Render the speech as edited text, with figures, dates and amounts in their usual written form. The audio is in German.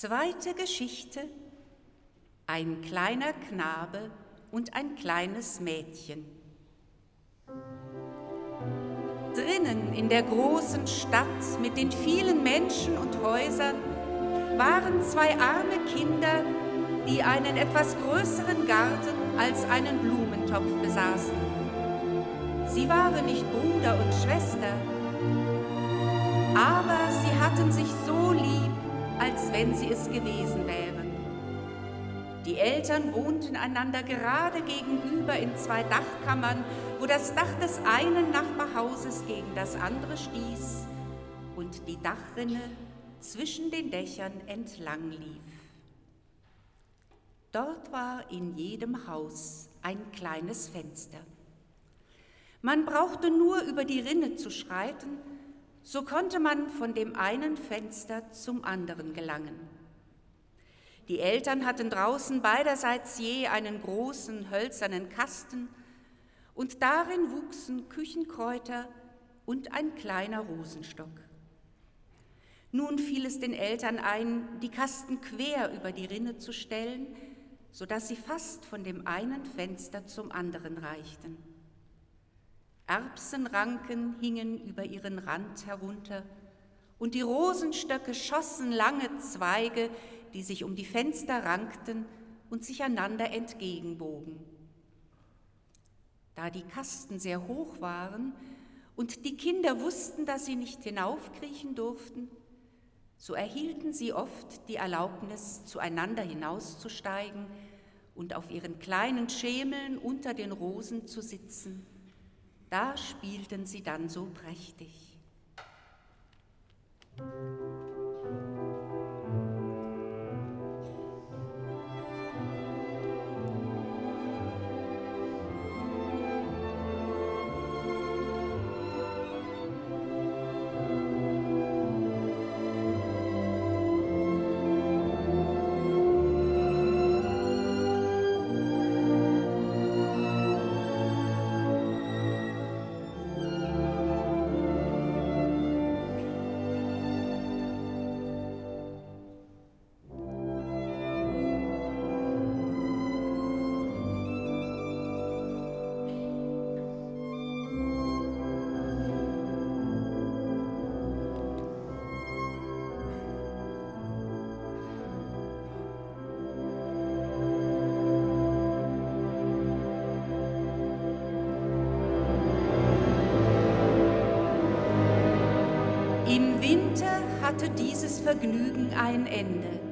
Zweite Geschichte: Ein kleiner Knabe und ein kleines Mädchen. Drinnen in der großen Stadt mit den vielen Menschen und Häusern waren zwei arme Kinder, die einen etwas größeren Garten als einen Blumentopf besaßen. Sie waren nicht Bruder und Schwester, aber sie hatten sich so lieb, als wenn sie es gewesen wären. Die Eltern wohnten einander gerade gegenüber in zwei Dachkammern, wo das Dach des einen Nachbarhauses gegen das andere stieß und die Dachrinne zwischen den Dächern entlang lief. Dort war in jedem Haus ein kleines Fenster. Man brauchte nur über die Rinne zu schreiten, so konnte man von dem einen Fenster zum anderen gelangen. Die Eltern hatten draußen beiderseits je einen großen hölzernen Kasten und darin wuchsen Küchenkräuter und ein kleiner Rosenstock. Nun fiel es den Eltern ein, die Kasten quer über die Rinne zu stellen, sodass sie fast von dem einen Fenster zum anderen reichten. Erbsenranken hingen über ihren Rand herunter und die Rosenstöcke schossen lange Zweige, die sich um die Fenster rankten und sich einander entgegenbogen. Da die Kasten sehr hoch waren und die Kinder wussten, dass sie nicht hinaufkriechen durften, so erhielten sie oft die Erlaubnis, zueinander hinauszusteigen und auf ihren kleinen Schemeln unter den Rosen zu sitzen. Da spielten sie dann so prächtig. Im Winter hatte dieses Vergnügen ein Ende.